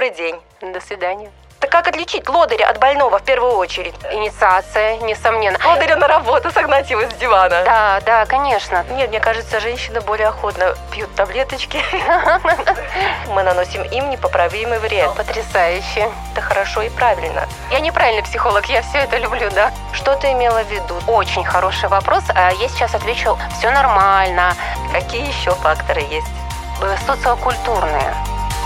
Добрый день. До свидания. Так как отличить лодыря от больного в первую очередь? Инициация, несомненно. Лодыря на работу, согнать его с дивана. Да, конечно. Нет, мне кажется, женщины более охотно пьют таблеточки. Мы наносим им непоправимый вред. Потрясающе. Это хорошо и правильно. Я неправильный психолог, я все это люблю, да. Что ты имела в виду? Очень хороший вопрос. Я сейчас отвечу, все нормально. Какие еще факторы есть? Социокультурные.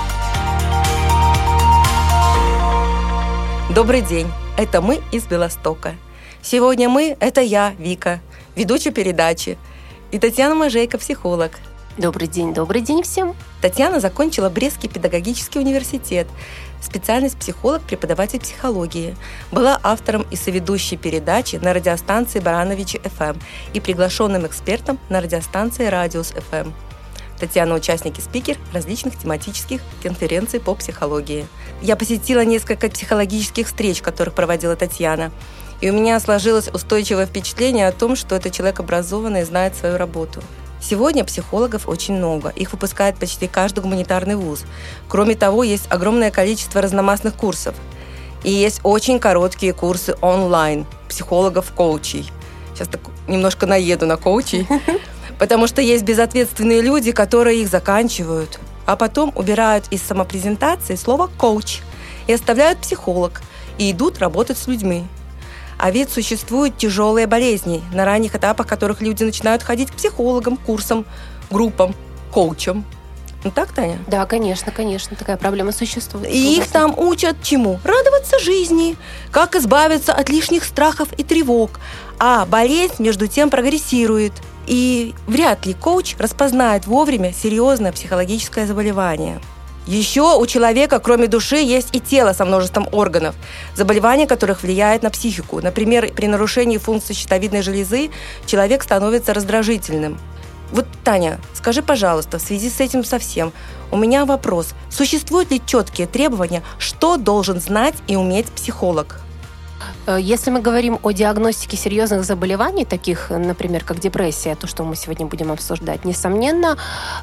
Добрый день, это мы из Белостока. Сегодня мы – это я, Вика, ведущая передачи, и Татьяна Можейко, психолог. Добрый день всем. Татьяна закончила Брестский педагогический университет, специальность психолог, преподаватель психологии. Была автором и соведущей передачи на радиостанции Барановичи ФМ и приглашенным экспертом на радиостанции Радиус ФМ. Татьяна – участник и спикер различных тематических конференций по психологии. Я посетила несколько психологических встреч, которых проводила Татьяна, и у меня сложилось устойчивое впечатление о том, что это человек образованный и знает свою работу. Сегодня психологов очень много, их выпускает почти каждый гуманитарный вуз. Кроме того, есть огромное количество разномастных курсов. И есть очень короткие курсы онлайн психологов-коучей. Сейчас так немножко наеду на коучей. Потому что есть безответственные люди, которые их заканчивают, а потом убирают из самопрезентации слово «коуч» и оставляют «психолог» и идут работать с людьми. А ведь существуют тяжелые болезни, на ранних этапах которых люди начинают ходить к психологам, курсам, группам, коучам. Ну так, Таня? Да, конечно, такая проблема существует. И их там учат чему? Радоваться жизни, как избавиться от лишних страхов и тревог. А болезнь, между тем, прогрессирует. И вряд ли коуч распознает вовремя серьезное психологическое заболевание. Еще у человека, кроме души, есть и тело со множеством органов, заболевания которых влияет на психику. Например, при нарушении функции щитовидной железы человек становится раздражительным. Вот, Таня, скажи, пожалуйста, в связи с этим совсем, у меня вопрос. Существуют ли четкие требования, что должен знать и уметь психолог? Если мы говорим о диагностике серьезных заболеваний, таких, например, как депрессия, то, что мы сегодня будем обсуждать, несомненно,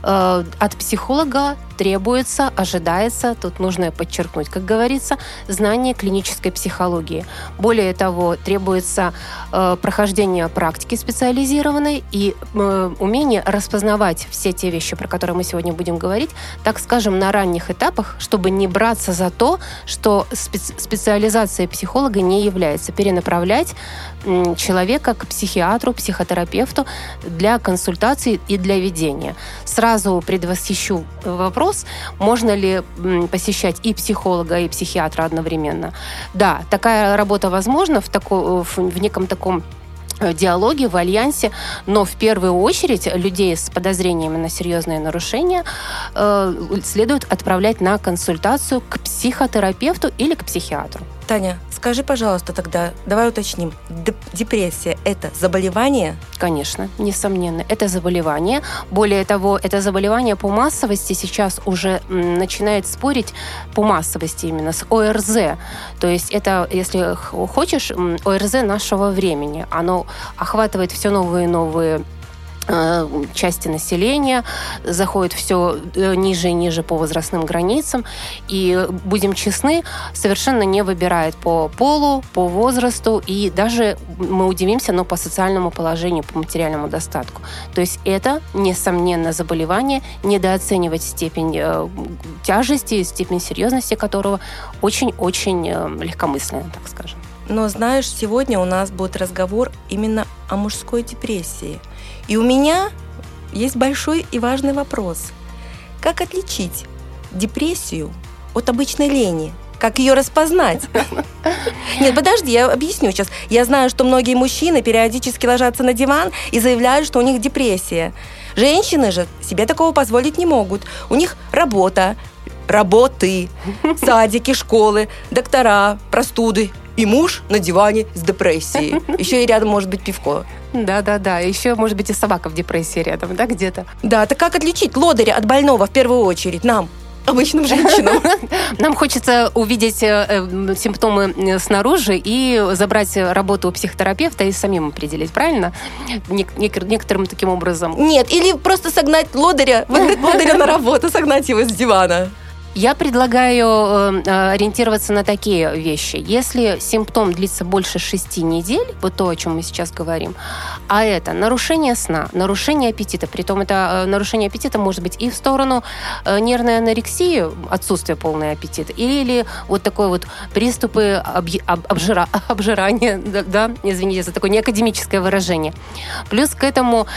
от психолога требуется, ожидается, тут нужно подчеркнуть, как говорится, знание клинической психологии. Более того, требуется прохождение практики специализированной и умение распознавать все те вещи, про которые мы сегодня будем говорить, так скажем, на ранних этапах, чтобы не браться за то, что специализация психолога не является, перенаправлять человека к психиатру, психотерапевту для консультации и для ведения. Сразу предвосхищу вопрос, можно ли посещать и психолога, и психиатра одновременно. Да, такая работа возможна в неком таком диалоге, в альянсе, но в первую очередь людей с подозрениями на серьезные нарушения следует отправлять на консультацию к психотерапевту или к психиатру. Таня, скажи, пожалуйста, тогда, давай уточним, депрессия – это заболевание? Конечно, несомненно, это заболевание. Более того, это заболевание по массовости сейчас уже начинает спорить по массовости именно с ОРЗ. То есть это, если хочешь, ОРЗ нашего времени. Оно охватывает все новые и новые части населения, заходит все ниже и ниже по возрастным границам, и, будем честны, совершенно не выбирает по полу, по возрасту, и даже, мы удивимся, но по социальному положению, по материальному достатку. То есть это, несомненно, заболевание, недооценивать степень тяжести, степень серьезности которого очень-очень легкомысленно, так скажем. Но, знаешь, сегодня у нас будет разговор именно о мужской депрессии. И у меня есть большой и важный вопрос. Как отличить депрессию от обычной лени? Как ее распознать? Нет, подожди, я объясню сейчас. Я знаю, что многие мужчины периодически ложатся на диван и заявляют, что у них депрессия. Женщины же себе такого позволить не могут. У них работы, садики, школы, доктора, простуды. И муж на диване с депрессией. Еще и рядом может быть пивко. Да. Еще, может быть, и собака в депрессии рядом, да, где-то. Да, так как отличить лодыря от больного в первую очередь нам, обычным женщинам? Нам хочется увидеть симптомы снаружи и забрать работу у психотерапевта и самим определить, правильно? Некоторым таким образом. Нет, или просто согнать лодыря на работу, согнать его с дивана. Я предлагаю ориентироваться на такие вещи. Если симптом длится больше 6 недель, вот то, о чем мы сейчас говорим, а это нарушение сна, нарушение аппетита, притом это нарушение аппетита может быть и в сторону нервной анорексии, отсутствия полного аппетита, или вот такой вот приступы обжирания, да, извините за такое неакадемическое выражение. Плюс к этому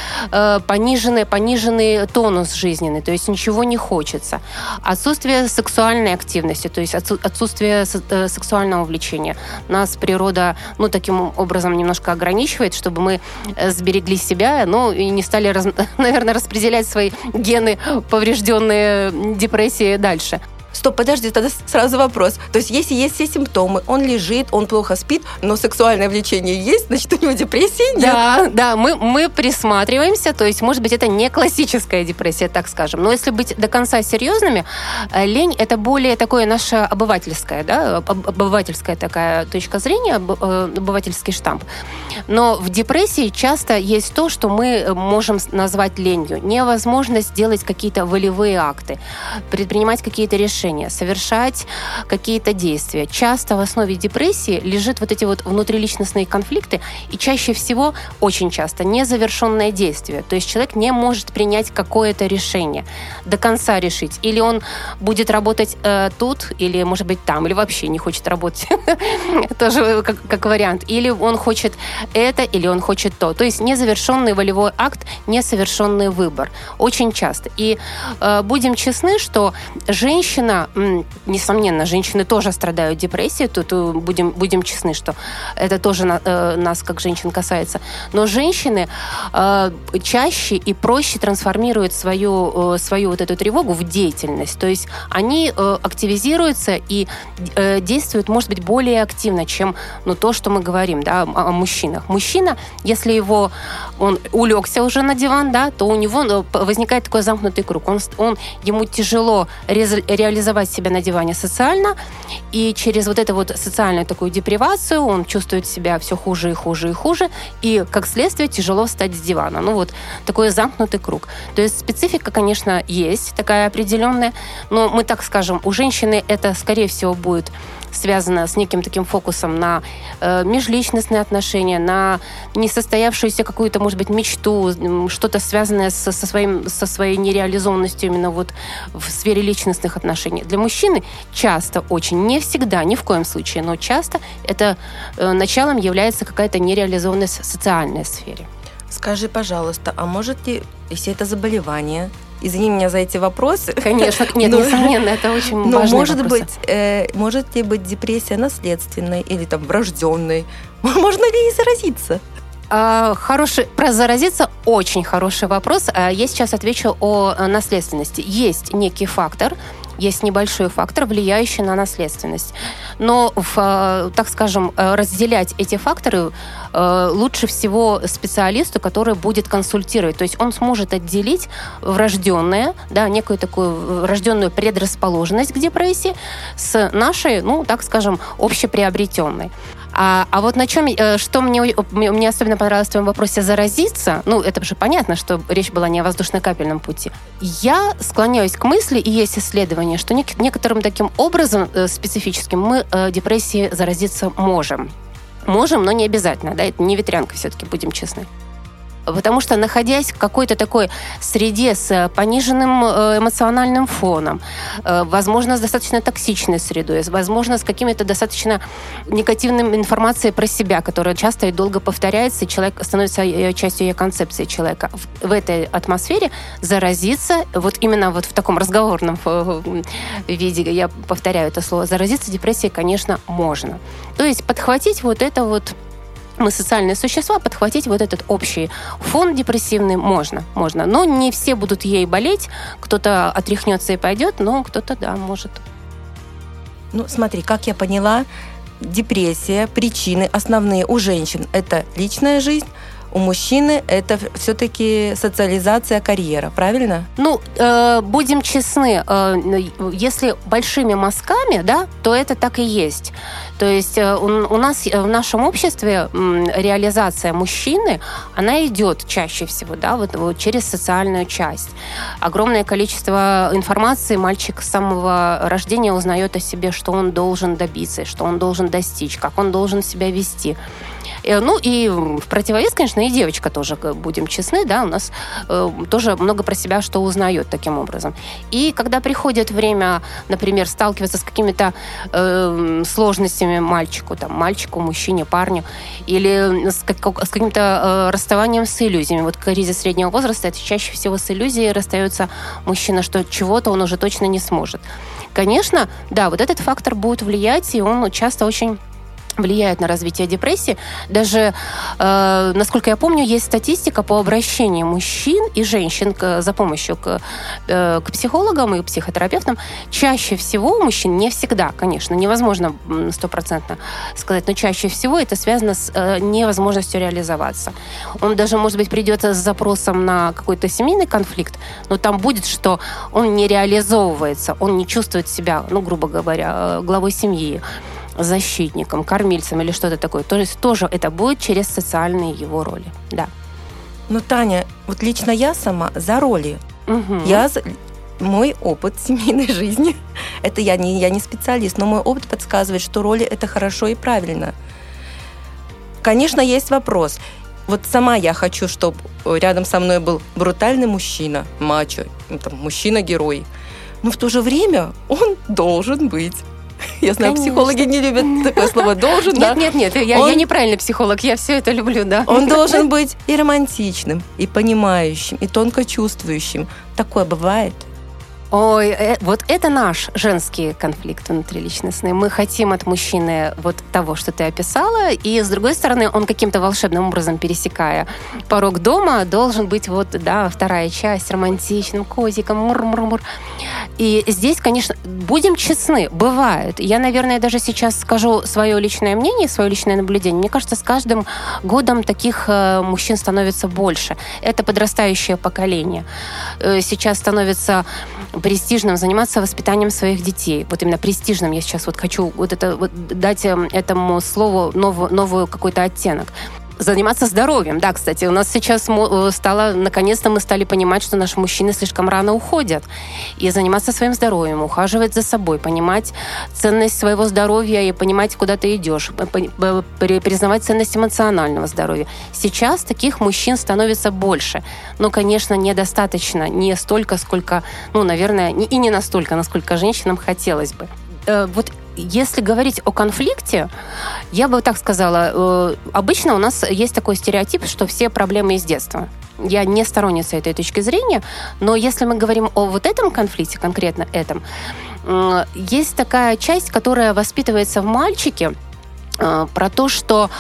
пониженный тонус жизненный, то есть ничего не хочется. Отсутствие сексуальной активности, то есть отсутствие сексуального влечения. Нас природа, таким образом немножко ограничивает, чтобы мы сберегли себя, и не стали, наверное, распределять свои гены, поврежденные депрессией, дальше. Стоп, подожди, тогда сразу вопрос. То есть, если есть все симптомы, он лежит, он плохо спит, но сексуальное влечение есть, значит, у него депрессии нет? Да, мы присматриваемся, то есть, может быть, это не классическая депрессия, так скажем. Но если быть до конца серьезными, лень – это более такое наше обывательское, да, обывательская такая точка зрения, обывательский штамп. Но в депрессии часто есть то, что мы можем назвать ленью. Невозможность делать какие-то волевые акты, предпринимать какие-то решения, совершать какие-то действия. Часто в основе депрессии лежат вот эти вот внутриличностные конфликты и чаще всего, очень часто, незавершенное действие. То есть человек не может принять какое-то решение, до конца решить. Или он будет работать тут, или, может быть, там, или вообще не хочет работать. Тоже как вариант. Или он хочет это, или он хочет то. То есть незавершенный волевой акт, несовершенный выбор. Очень часто. И будем честны, что женщина, несомненно, женщины тоже страдают депрессией, тут будем честны, что это тоже нас, как женщин, касается. Но женщины чаще и проще трансформируют свою вот эту тревогу в деятельность. То есть они активизируются и действуют, может быть, более активно, чем то, что мы говорим, да, о мужчинах. Мужчина, если он улегся уже на диван, да, то у него возникает такой замкнутый круг. Ему тяжело реализовать себя на диване социально, и через вот эту вот социальную такую депривацию он чувствует себя все хуже и хуже и хуже, и, как следствие, тяжело встать с дивана. Такой замкнутый круг. То есть специфика, конечно, есть такая определенная, но мы так скажем, у женщины это, скорее всего, будет связано с неким таким фокусом на межличностные отношения, на несостоявшуюся какую-то, может быть, мечту, что-то связанное со своей нереализованностью именно вот в сфере личностных отношений. Для мужчины часто очень, не всегда, ни в коем случае, но часто это началом является какая-то нереализованность в социальной сфере. Скажи, пожалуйста, а может ли, если это заболевание, извини меня за эти вопросы. Конечно, нет, несомненно, это очень важный вопрос. Может ли быть депрессия наследственной или врожденной? Можно ли ей заразиться? Про заразиться очень хороший вопрос. Я сейчас отвечу о наследственности. Есть некий фактор, есть небольшой фактор, влияющий на наследственность. Но, так скажем, разделять эти факторы лучше всего специалисту, который будет консультировать. То есть он сможет отделить врожденное, да, некую такую врожденную предрасположенность к депрессии с нашей, так скажем, общеприобретенной. А вот на чем, что мне особенно понравилось в твоем вопросе, заразиться, это же понятно, что речь была не о воздушно-капельном пути. Я склоняюсь к мысли, и есть исследования, что некоторым таким образом специфическим мы депрессией заразиться можем. Можем, но не обязательно, да, это не ветрянка, все-таки, будем честны. Потому что, находясь в какой-то такой среде с пониженным эмоциональным фоном, возможно, с достаточно токсичной средой, возможно, с какими-то достаточно негативной информацией про себя, которая часто и долго повторяется, и человек становится частью ее концепции человека. В этой атмосфере заразиться, именно в таком разговорном виде, я повторяю это слово, заразиться депрессией, конечно, можно. То есть подхватить мы социальные существа, подхватить вот этот общий фон депрессивный можно. Но не все будут ей болеть, кто-то отряхнется и пойдет, но кто-то, да, может. Смотри, как я поняла, депрессия, причины основные у женщин – это личная жизнь, у мужчины это все-таки социализация, карьера, правильно? Ну, будем честны, если большими мазками, да, то это так и есть. То есть у нас в нашем обществе реализация мужчины, она идет чаще всего, да, вот через социальную часть. Огромное количество информации мальчик с самого рождения узнает о себе, что он должен добиться, что он должен достичь, как он должен себя вести. Ну и в противовес, конечно, и девочка тоже, будем честны, да, у нас тоже много про себя что узнает таким образом. И когда приходит время, например, сталкиваться с какими-то сложностями мальчику, мужчине, парню, или с каким-то расставанием с иллюзиями. Вот кризис среднего возраста, это чаще всего с иллюзией расстается мужчина, что чего-то он уже точно не сможет. Конечно, да, вот этот фактор будет влиять, и он часто очень влияет на развитие депрессии. Даже, насколько я помню, есть статистика по обращению мужчин и женщин за помощью к психологам и психотерапевтам. Чаще всего у мужчин, не всегда, конечно, невозможно 100% сказать, но чаще всего это связано с невозможностью реализоваться. Он даже, может быть, придет с запросом на какой-то семейный конфликт, но там будет, что он не реализовывается, он не чувствует себя, ну, грубо говоря, главой семьи, защитником, кормильцем или что-то такое. То есть тоже это будет через социальные его роли. Да. Ну, Таня, вот лично я сама за роли. Угу. Мой опыт семейной жизни, это я не специалист, но мой опыт подсказывает, что роли это хорошо и правильно. Конечно, есть вопрос. Вот сама я хочу, чтобы рядом со мной был брутальный мужчина, мачо, мужчина-герой. Но в то же время он должен быть. Я знаю, конечно. Психологи не любят такое слово «должен», да? Нет, я неправильный психолог, я все это люблю, да. Он должен быть и романтичным, и понимающим, и тонко чувствующим. Такое бывает? Ой, вот это наш женский конфликт внутриличностный. Мы хотим от мужчины вот того, что ты описала, и, с другой стороны, он каким-то волшебным образом, пересекая порог дома, должен быть вот, да, вторая часть, романтичным, котиком, мур-мур-мур. И здесь, конечно, будем честны, бывает. Я, наверное, даже сейчас скажу свое личное мнение, свое личное наблюдение. Мне кажется, с каждым годом таких мужчин становится больше. Это подрастающее поколение. Сейчас становится престижным заниматься воспитанием своих детей. Вот именно престижным я сейчас вот хочу дать этому слову новую какой-то оттенок. Заниматься здоровьем. Да, кстати, у нас сейчас наконец-то мы стали понимать, что наши мужчины слишком рано уходят. И заниматься своим здоровьем, ухаживать за собой, понимать ценность своего здоровья и понимать, куда ты идешь, признавать ценность эмоционального здоровья. Сейчас таких мужчин становится больше. Но, конечно, недостаточно, не столько, сколько, наверное, и не настолько, насколько женщинам хотелось бы. Вот если говорить о конфликте, я бы так сказала, обычно у нас есть такой стереотип, что все проблемы из детства. Я не сторонница этой точки зрения, но если мы говорим о вот этом конфликте, конкретно этом, есть такая часть, которая воспитывается в мальчике, про то, что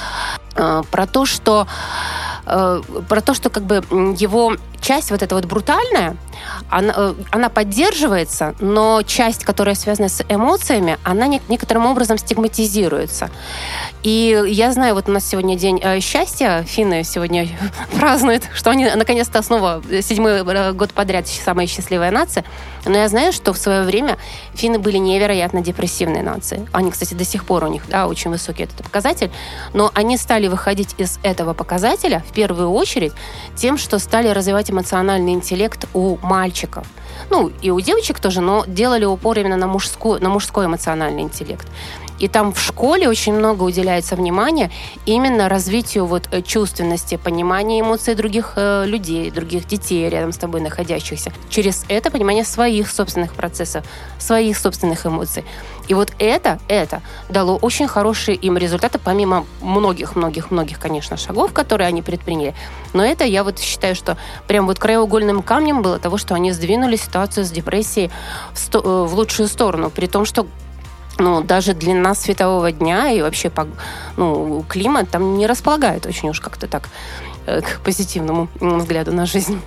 как бы его часть вот эта вот брутальная, она поддерживается, но часть, которая связана с эмоциями, она некоторым образом стигматизируется. И я знаю, вот у нас сегодня день счастья, финны сегодня празднуют, что они наконец-то снова 7-й год подряд самая счастливая нация. Но я знаю, что в свое время финны были невероятно депрессивной нацией. Они, кстати, до сих пор у них, да, очень высокий этот показатель. Но они стали выходить из этого показателя в первую очередь тем, что стали развивать эмоциональный интеллект у мальчиков. И у девочек тоже, но делали упор именно на мужской эмоциональный интеллект. И там в школе очень много уделяется внимания именно развитию вот чувственности, понимания эмоций других людей, других детей рядом с тобой находящихся. Через это понимание своих собственных процессов, своих собственных эмоций. И вот это дало очень хорошие им результаты, помимо многих, конечно, шагов, которые они предприняли. Но это, я вот считаю, что прям вот краеугольным камнем было того, что они сдвинули ситуацию с депрессией в лучшую сторону, при том, что даже длина светового дня и вообще климат там не располагает очень уж как-то так к позитивному взгляду на жизнь.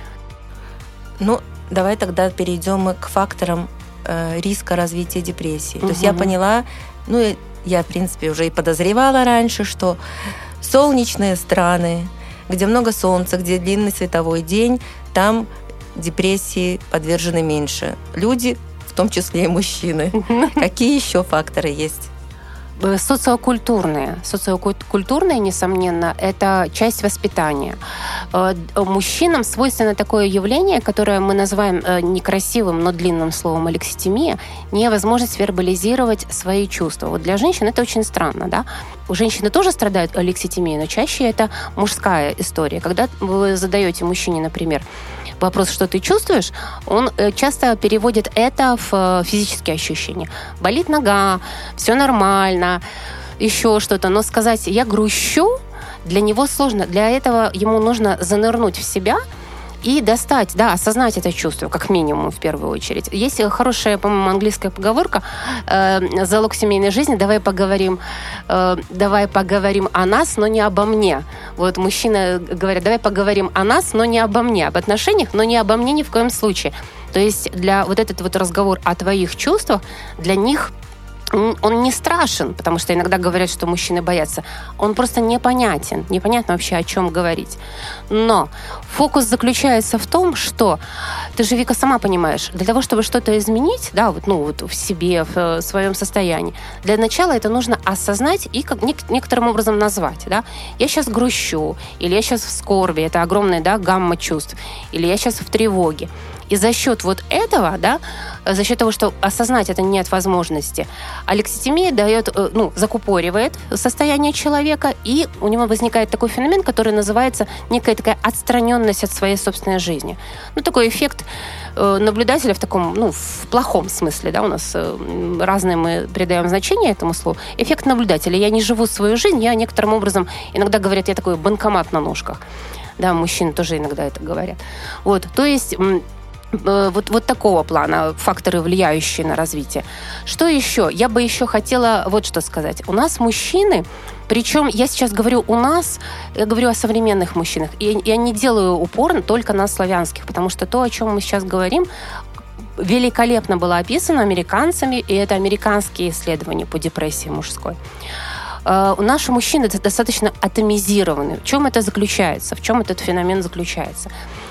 Давай тогда перейдем к факторам риска развития депрессии. То есть я поняла, я, в принципе, уже и подозревала раньше, что солнечные страны, где много солнца, где длинный световой день, там депрессии подвержены меньше люди, в том числе и мужчины. Какие еще факторы есть? Социокультурные, несомненно, это часть воспитания. Мужчинам свойственно такое явление, которое мы называем некрасивым, но длинным словом алекситимия, невозможность вербализировать свои чувства. Вот для женщин это очень странно, да? Женщины тоже страдают алекситимией, но чаще это мужская история. Когда вы задаете мужчине, например, вопрос, что ты чувствуешь, он часто переводит это в физические ощущения. Болит нога, все нормально, еще что-то. Но сказать «я грущу» для него сложно. Для этого ему нужно занырнуть в себя и достать, осознать это чувство, как минимум, в первую очередь. Есть хорошая, по-моему, английская поговорка «Залог семейной жизни, давай поговорим о нас, но не обо мне». Вот мужчины говорят, давай поговорим о нас, но не обо мне, об отношениях, но не обо мне ни в коем случае. То есть для вот этот вот разговор о твоих чувствах, для них он не страшен, потому что иногда говорят, что мужчины боятся. Он просто непонятен. Непонятно вообще, о чем говорить. Но фокус заключается в том, что ты же, Вика, сама понимаешь, для того, чтобы что-то изменить, в себе, в своем состоянии, для начала это нужно осознать и некоторым образом назвать. Да? Я сейчас грущу, или я сейчас в скорби, это огромная гамма чувств, или я сейчас в тревоге. И за счет вот этого, за счет того, что осознать это нет возможности, алекситимия закупоривает состояние человека, и у него возникает такой феномен, который называется некая такая отстраненность от своей собственной жизни. Такой эффект наблюдателя в таком, в плохом смысле, у нас разные мы придаем значение этому слову. Эффект наблюдателя. Я не живу свою жизнь, я некоторым образом, иногда говорят, я такой банкомат на ножках. Да, мужчины тоже иногда это говорят. Вот, то есть вот такого плана факторы, влияющие на развитие. Что еще? Я бы еще хотела вот что сказать. У нас мужчины, причем я сейчас говорю я говорю о современных мужчинах, и я не делаю упор только на славянских, потому что то, о чем мы сейчас говорим, великолепно было описано американцами, и это американские исследования по депрессии мужской. Наши мужчины достаточно атомизированы. В чем это заключается? В чем этот феномен заключается?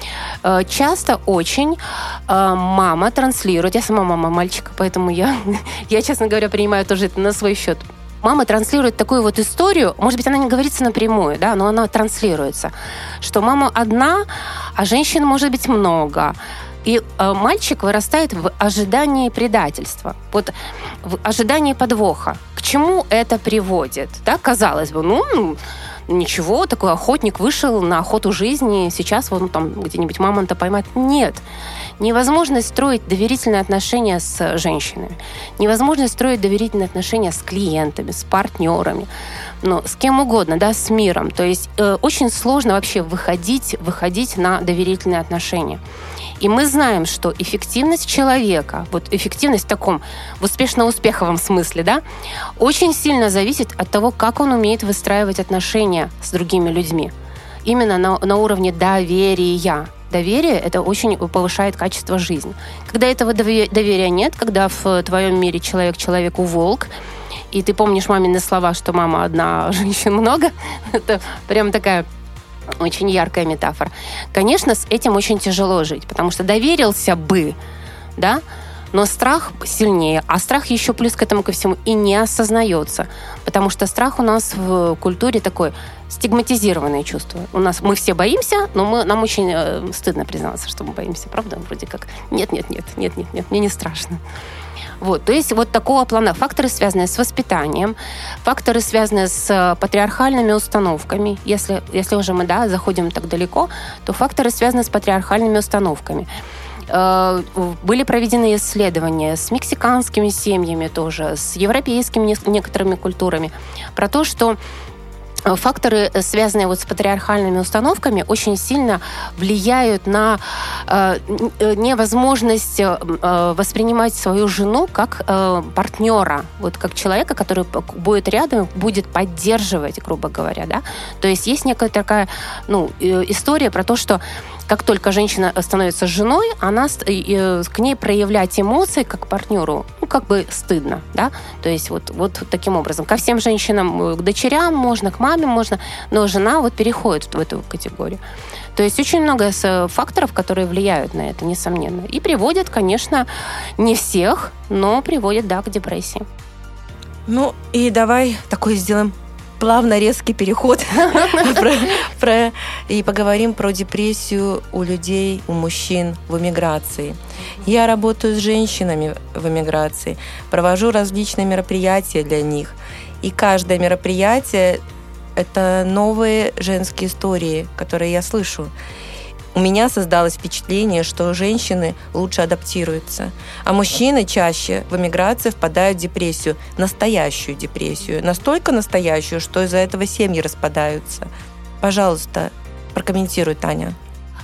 Часто очень мама транслирует, я сама мама мальчика, поэтому я, честно говоря, принимаю тоже это на свой счет. Мама транслирует такую вот историю, может быть, она не говорится напрямую, но она транслируется, что мама одна, а женщин может быть много. И мальчик вырастает в ожидании предательства, вот в ожидании подвоха. К чему это приводит? Казалось бы, ничего, такой охотник вышел на охоту жизни, сейчас где-нибудь мамонта поймать. Нет. Невозможность строить доверительные отношения с женщинами. Невозможность строить доверительные отношения с клиентами, с партнерами, с кем угодно, с миром. То есть очень сложно вообще выходить на доверительные отношения. И мы знаем, что эффективность человека, эффективность в таком в успешно-успеховом смысле, очень сильно зависит от того, как он умеет выстраивать отношения с другими людьми. Именно на уровне доверия. Доверие – это очень повышает качество жизни. Когда этого доверия нет, когда в твоем мире человек человеку волк, и ты помнишь мамины слова, что мама одна, а женщин много, это прям такая очень яркая метафора. Конечно, с этим очень тяжело жить, потому что доверился бы, но страх сильнее, а страх еще плюс к этому ко всему и не осознается, потому что страх у нас в культуре такое стигматизированное чувство. Мы все боимся, но нам очень стыдно признаться, что мы боимся, правда? Вроде как нет, мне не страшно. То есть такого плана факторы, связанные с воспитанием, факторы, связанные с патриархальными установками. Если уже мы заходим так далеко, то факторы, связанные с патриархальными установками. Были проведены исследования с мексиканскими семьями тоже, с европейскими некоторыми культурами про то, что факторы, связанные с патриархальными установками, очень сильно влияют на невозможность воспринимать свою жену как партнера, как человека, который будет рядом, будет поддерживать, грубо говоря. То есть есть некая такая история про то, что как только женщина становится женой, она к ней проявлять эмоции как к партнеру, как бы стыдно, да, то есть вот таким образом. Ко всем женщинам, к дочерям можно, к маме можно, но жена вот переходит в эту категорию. То есть очень много факторов, которые влияют на это, несомненно. И приводят, конечно, не всех, но приводят, да, к депрессии. Ну, и давай такой сделаем плавно резкий переход и поговорим про депрессию у людей, у мужчин в эмиграции. Я работаю с женщинами в эмиграции, провожу различные мероприятия для них. И каждое мероприятие – это новые женские истории, которые я слышу. У меня создалось впечатление, что женщины лучше адаптируются, а мужчины чаще в эмиграции впадают в депрессию, настоящую депрессию, настолько настоящую, что из-за этого семьи распадаются. Пожалуйста, прокомментируй, Таня.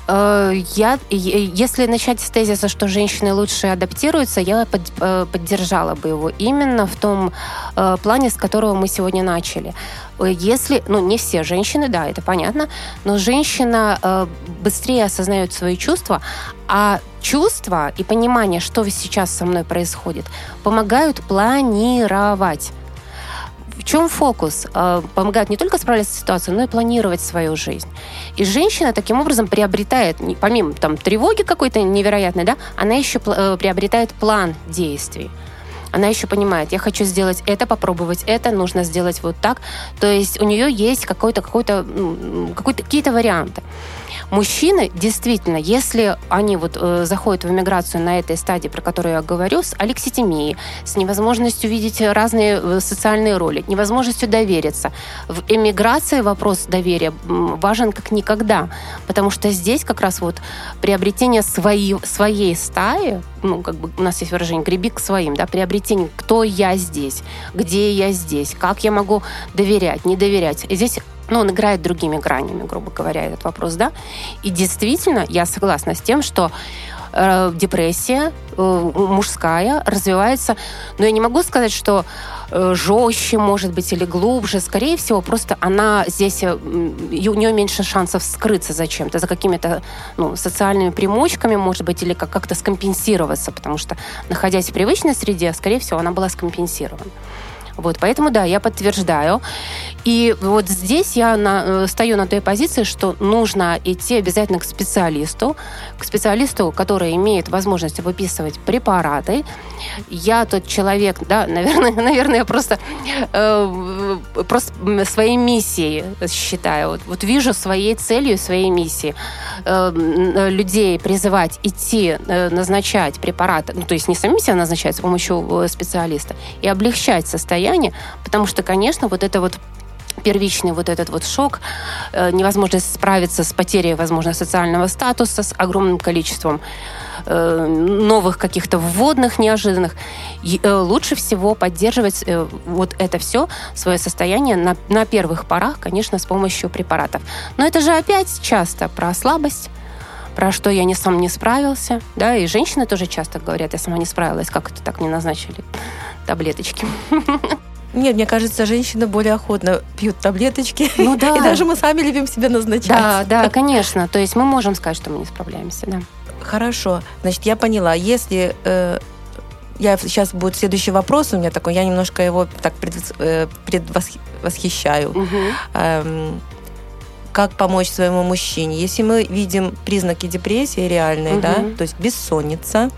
Если начать с тезиса, что женщины лучше адаптируются, я поддержала бы его именно в том плане, с которого мы сегодня начали. Если, не все женщины, да, это понятно, но женщина быстрее осознает свои чувства, а чувства и понимание, что сейчас со мной происходит, помогают планировать. В чем фокус? Помогает не только справляться с ситуацией, но и планировать свою жизнь. И женщина таким образом приобретает, помимо тревоги какой-то невероятной, да, она еще приобретает план действий. Она еще понимает, я хочу сделать это, попробовать это, нужно сделать вот так. То есть у нее есть какие-то варианты. Мужчины, действительно, если они заходят в эмиграцию на этой стадии, про которую я говорю, с алекситимией, с невозможностью видеть разные социальные роли, невозможностью довериться, в эмиграции вопрос доверия важен как никогда, потому что здесь как раз приобретение своей стаи, у нас есть выражение «греби к своим», да, приобретение, кто я здесь, где я здесь, как я могу доверять, не доверять. И здесь он играет другими гранями, грубо говоря, этот вопрос, да. И действительно, я согласна с тем, что депрессия мужская развивается, но я не могу сказать, что жестче, может быть, или глубже. Скорее всего, просто она здесь, у нее меньше шансов скрыться за чем-то, за какими-то социальными примочками, может быть, или как-то скомпенсироваться, потому что, находясь в привычной среде, скорее всего, она была скомпенсирована. Поэтому, да, я подтверждаю. И здесь я стою на той позиции, что нужно идти обязательно к специалисту, который имеет возможность выписывать препараты. Я тот человек, да, наверное, я просто своей миссией считаю. Вижу своей целью, своей миссией людей призывать идти, назначать препараты, то есть не сами себя назначать с помощью специалиста, и облегчать состояние, потому что, конечно, первичный этот шок, невозможность справиться с потерей, возможно, социального статуса, с огромным количеством новых каких-то вводных, неожиданных. Лучше всего поддерживать это все, свое состояние на первых порах, конечно, с помощью препаратов. Но это же опять часто про слабость, про что я сам не справился, да, и женщины тоже часто говорят, я сама не справилась, как это так, мне назначили таблеточки. Нет, мне кажется, женщины более охотно пьют таблеточки. Да. И даже мы сами любим себе назначать. Да, конечно. То есть мы можем сказать, что мы не справляемся, да. Хорошо. Значит, я поняла. Если сейчас будет следующий вопрос у меня такой, я немножко его так предвосхищаю. Как помочь своему мужчине? Если мы видим признаки депрессии реальные, да, то есть бессонница,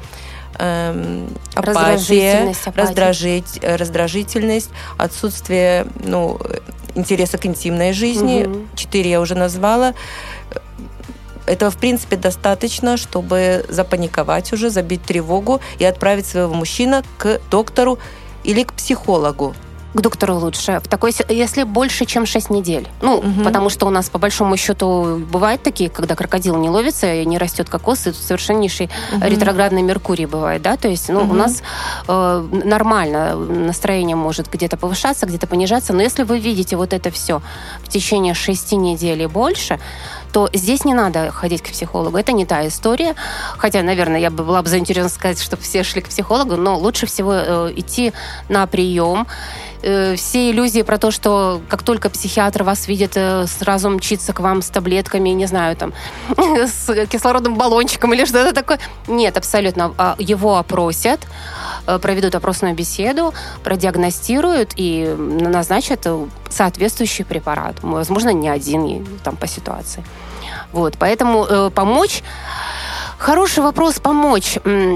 апатия, раздражительность, отсутствие интереса к интимной жизни. 4 я уже назвала. Этого, в принципе, достаточно, чтобы запаниковать уже, забить тревогу и отправить своего мужчину к доктору или к психологу. К доктору лучше. Если больше, чем 6 недель. Потому что у нас, по большому счету, бывают такие, когда крокодил не ловится и не растет кокос, и совершеннейший ретроградный Меркурий бывает, да, то есть, у нас нормально настроение может где-то повышаться, где-то понижаться, но если вы видите это все в течение 6 недель и больше, то здесь не надо ходить к психологу. Это не та история. Хотя, наверное, я была бы заинтересована сказать, чтобы все шли к психологу, но лучше всего идти на прием все иллюзии про то, что как только психиатр вас видит, сразу мчится к вам с таблетками, не знаю, там, с кислородным баллончиком или что-то такое. Нет, абсолютно. Его опросят, проведут опросную беседу, продиагностируют и назначат соответствующий препарат. Возможно, не один там по ситуации. Вот, поэтому помочь... Хороший вопрос, помочь.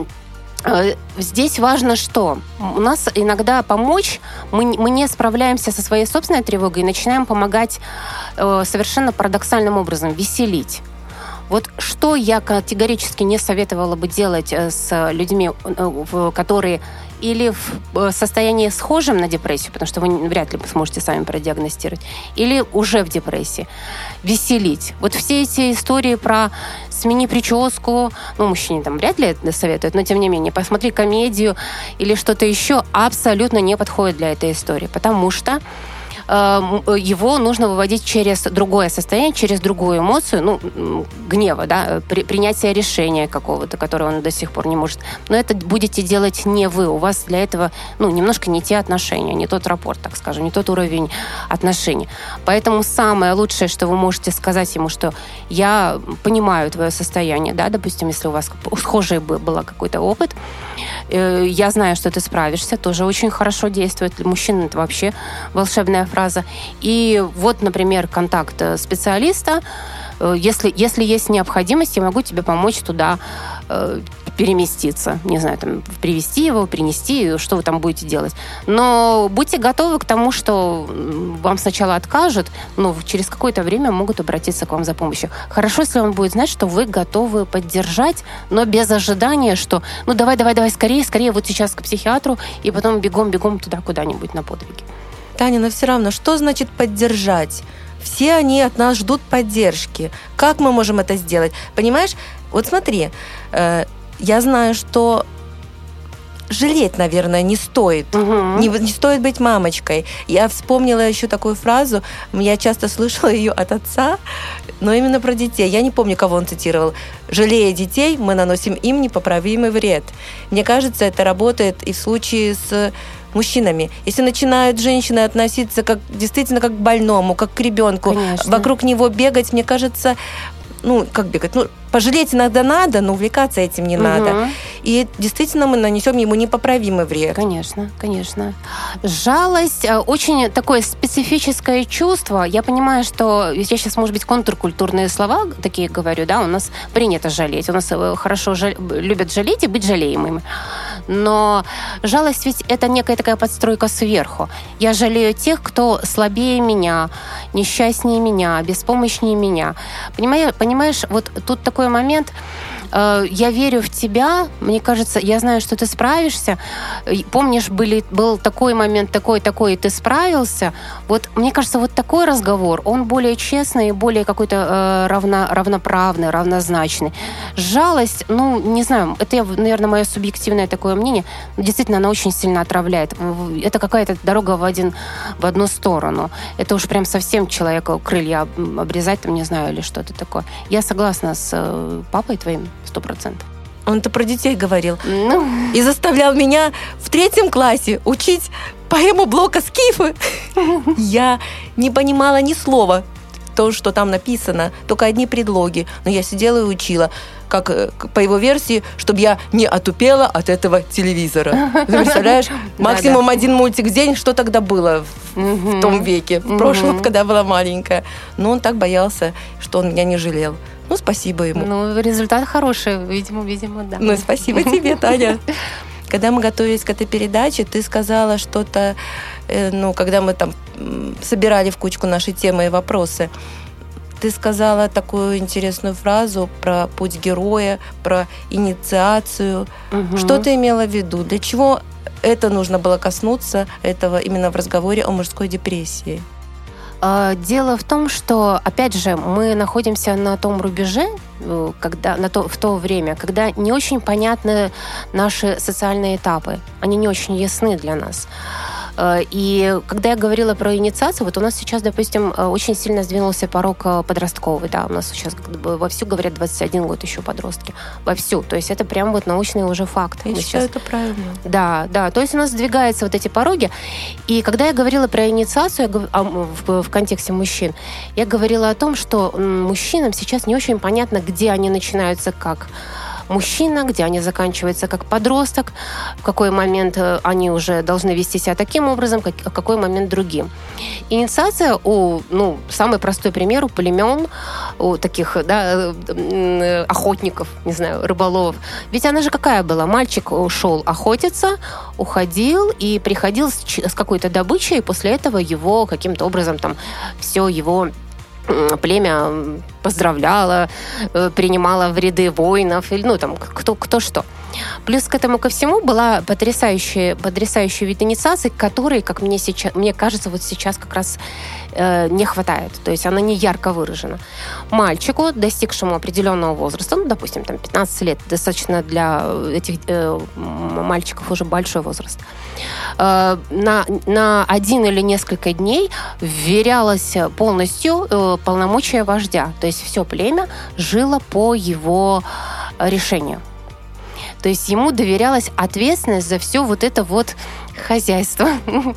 Здесь важно что? У нас иногда помочь, мы не справляемся со своей собственной тревогой и начинаем помогать совершенно парадоксальным образом, веселить. Вот что я категорически не советовала бы делать с людьми, которые или в состоянии схожем на депрессию, потому что вы вряд ли сможете сами продиагностировать, или уже в депрессии. Веселить. Вот все эти истории про смени прическу, мужчине там вряд ли это советуют, но тем не менее, посмотри комедию или что-то еще, абсолютно не подходит для этой истории, потому что его нужно выводить через другое состояние, через другую эмоцию, гнева, да, принятие решения какого-то, которое он до сих пор не может. Но это будете делать не вы. У вас для этого, немножко не те отношения, не тот рапорт, так скажем, не тот уровень отношений. Поэтому самое лучшее, что вы можете сказать ему, что я понимаю твое состояние, да, допустим, если у вас схожий был какой-то опыт, я знаю, что ты справишься, тоже очень хорошо действует. Для мужчин это вообще волшебная фраза. И вот, например, контакт специалиста. Если есть необходимость, я могу тебе помочь туда переместиться. Не знаю, там, привезти его, принести, что вы там будете делать. Но будьте готовы к тому, что вам сначала откажут, но через какое-то время могут обратиться к вам за помощью. Хорошо, если он будет знать, что вы готовы поддержать, но без ожидания, что давай, скорее, вот сейчас к психиатру, и потом бегом туда куда-нибудь на подвиги. Таня, но все равно, что значит поддержать? Все они от нас ждут поддержки. Как мы можем это сделать? Понимаешь? Вот смотри, я знаю, что жалеть, наверное, не стоит. Не стоит быть мамочкой. Я вспомнила еще такую фразу, я часто слышала ее от отца, но именно про детей. Я не помню, кого он цитировал. «Жалея детей, мы наносим им непоправимый вред». Мне кажется, это работает и в случае с мужчинами. Если начинают женщины относиться действительно как к больному, как к ребенку, конечно, вокруг него бегать, мне кажется, как бегать? Пожалеть иногда надо, но увлекаться этим не надо. И действительно мы нанесем ему непоправимый вред. Конечно, конечно. Жалость – очень такое специфическое чувство. Я понимаю, что я сейчас, может быть, контркультурные слова такие говорю, да, у нас принято жалеть, у нас хорошо любят жалеть и быть жалеемыми. Но жалость ведь это некая такая подстройка сверху. Я жалею тех, кто слабее меня, несчастнее меня, беспомощнее меня. Понимаешь, вот тут такой момент. Я верю в тебя, мне кажется, я знаю, что ты справишься. Помнишь, был такой момент, такой, и ты справился. Вот, мне кажется, вот такой разговор, он более честный, более какой-то равноправный, равнозначный. Жалость, не знаю, это, наверное, мое субъективное такое мнение, но действительно, она очень сильно отравляет. Это какая-то дорога в одну сторону. Это уж прям совсем человеку крылья обрезать, там, не знаю, или что-то такое. Я согласна с папой твоим, 100%. Он-то про детей говорил. И заставлял меня в 3 классе учить поэму Блока «Скифы». Я не понимала ни слова, то, что там написано, только одни предлоги. Но я сидела и учила, как по его версии, чтобы я не отупела от этого телевизора. Ты представляешь? Максимум 1 мультик в день. Что тогда было в том веке, в прошлом, когда я была маленькая? Но он так боялся, что он меня не жалел. Спасибо ему. Результат хороший, видимо, да. Спасибо тебе, Таня. Когда мы готовились к этой передаче, ты сказала что-то, когда мы там собирали в кучку наши темы и вопросы, ты сказала такую интересную фразу про путь героя, про инициацию. Что ты имела в виду? Для чего это нужно было коснуться этого именно в разговоре о мужской депрессии? Дело в том, что, опять же, мы находимся на том рубеже, в то время, когда не очень понятны наши социальные этапы. Они не очень ясны для нас. И когда я говорила про инициацию, вот у нас сейчас, допустим, очень сильно сдвинулся порог подростковый, да, у нас сейчас вовсю говорят 21 год еще подростки, вовсю, то есть это прям вот научный уже факт. Я считаю, это правильно. Да, то есть у нас сдвигаются вот эти пороги, и когда я говорила про инициацию в контексте мужчин, я говорила о том, что мужчинам сейчас не очень понятно, где они начинаются как мужчина, где они заканчиваются как подросток, в какой момент они уже должны вести себя таким образом, в какой момент другим. Инициация самый простой пример у племен, у таких, да, охотников, не знаю, рыболовов. Ведь она же какая была? Мальчик ушел охотиться, уходил и приходил с какой-то добычей, и после этого его каким-то образом там все его племя поздравляло, принимало в ряды воинов, или, кто что. Плюс к этому ко всему была потрясающая вид инициации, которой, как мне кажется, вот сейчас как раз не хватает. То есть она не ярко выражена. Мальчику, достигшему определенного возраста, допустим, там 15 лет, достаточно для этих мальчиков уже большой возраст, на один или несколько дней вверялось полностью полномочия вождя. То есть все племя жило по его решению. То есть ему доверялась ответственность за все вот это вот хозяйство.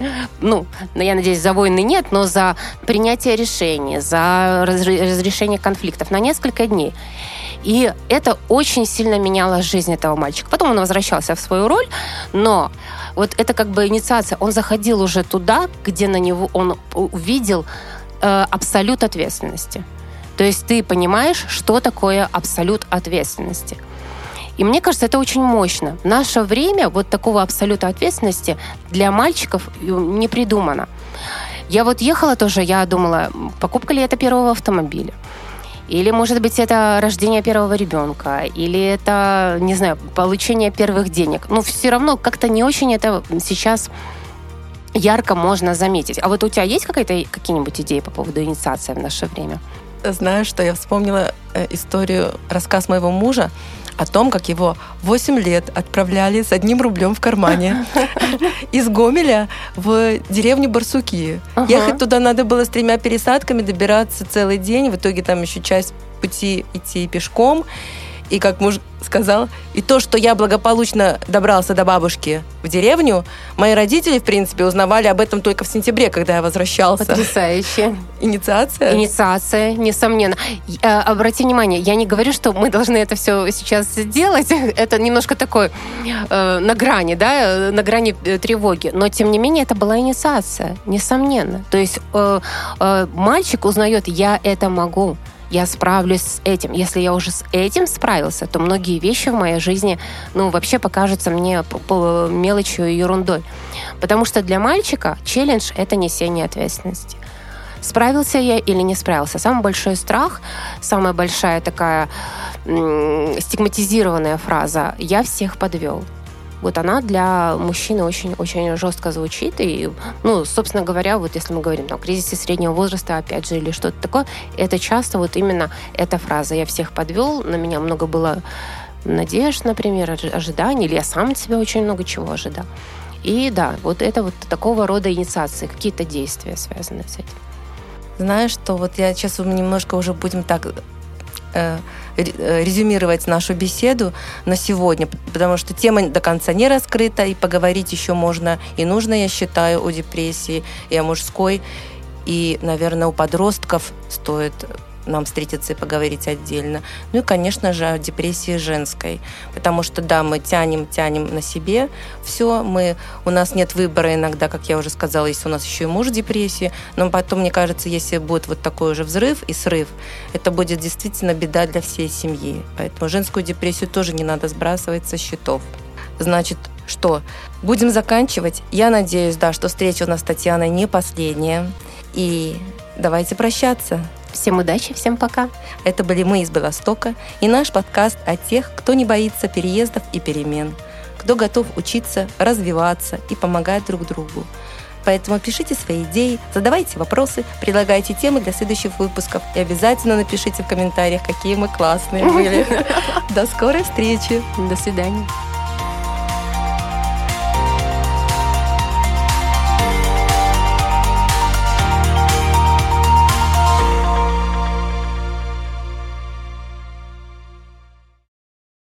Я надеюсь, за войны нет, но за принятие решений, за разрешение конфликтов на несколько дней. И это очень сильно меняло жизнь этого мальчика. Потом он возвращался в свою роль, но вот это как бы инициация. Он заходил уже туда, где на него он увидел абсолют ответственности. То есть ты понимаешь, что такое абсолют ответственности. И мне кажется, это очень мощно. В наше время вот такого абсолюта ответственности для мальчиков не придумано. Я вот ехала тоже, я думала, покупка ли это первого автомобиля? Или, может быть, это рождение первого ребенка? Или это, не знаю, получение первых денег? Но все равно как-то не очень это сейчас ярко можно заметить. А вот у тебя есть какие-нибудь идеи по поводу инициации в наше время? Знаешь, что я вспомнила рассказ моего мужа о том, как его 8 лет отправляли с 1 рублем в кармане из Гомеля в деревню Барсуки. Ехать туда надо было с 3 пересадками, добираться целый день, в итоге там еще часть пути идти пешком. И как муж сказал, и то, что я благополучно добрался до бабушки в деревню, мои родители, в принципе, узнавали об этом только в сентябре, когда я возвращался. Потрясающе. Инициация, несомненно. Обрати внимание, я не говорю, что мы должны это все сейчас сделать. Это немножко такое на грани, да, на грани тревоги. Но, тем не менее, это была инициация, несомненно. То есть мальчик узнает, я это могу. Я справлюсь с этим. Если я уже с этим справился, то многие вещи в моей жизни, вообще покажутся мне мелочью и ерундой. Потому что для мальчика челлендж — это несение ответственности. Справился я или не справился? Самый большой страх, самая большая такая стигматизированная фраза «я всех подвел». Вот она для мужчины очень-очень жестко звучит. И, собственно говоря, вот если мы говорим о кризисе среднего возраста, опять же, или что-то такое, это часто вот именно эта фраза «я всех подвел», на меня много было надежд, например, ожиданий, или я сам от себя очень много чего ожидал. И да, вот это вот такого рода инициации, какие-то действия связаны с этим. Знаешь, что вот я сейчас немножко уже будем так резюмировать нашу беседу на сегодня, потому что тема до конца не раскрыта, и поговорить еще можно и нужно, я считаю, о депрессии и о мужской. И, наверное, у подростков стоит нам встретиться и поговорить отдельно. Ну и, конечно же, о депрессии женской. Потому что, да, мы тянем на себе все. У нас нет выбора иногда, как я уже сказала, если у нас еще и муж в депрессии. Но потом, мне кажется, если будет вот такой уже взрыв и срыв, это будет действительно беда для всей семьи. Поэтому женскую депрессию тоже не надо сбрасывать со счетов. Значит, что? Будем заканчивать. Я надеюсь, да, что встреча у нас с Татьяной не последняя. И давайте прощаться. Всем удачи, всем пока. Это были мы из Белостока и наш подкаст о тех, кто не боится переездов и перемен, кто готов учиться, развиваться и помогать друг другу. Поэтому пишите свои идеи, задавайте вопросы, предлагайте темы для следующих выпусков и обязательно напишите в комментариях, какие мы классные были. До скорой встречи. До свидания.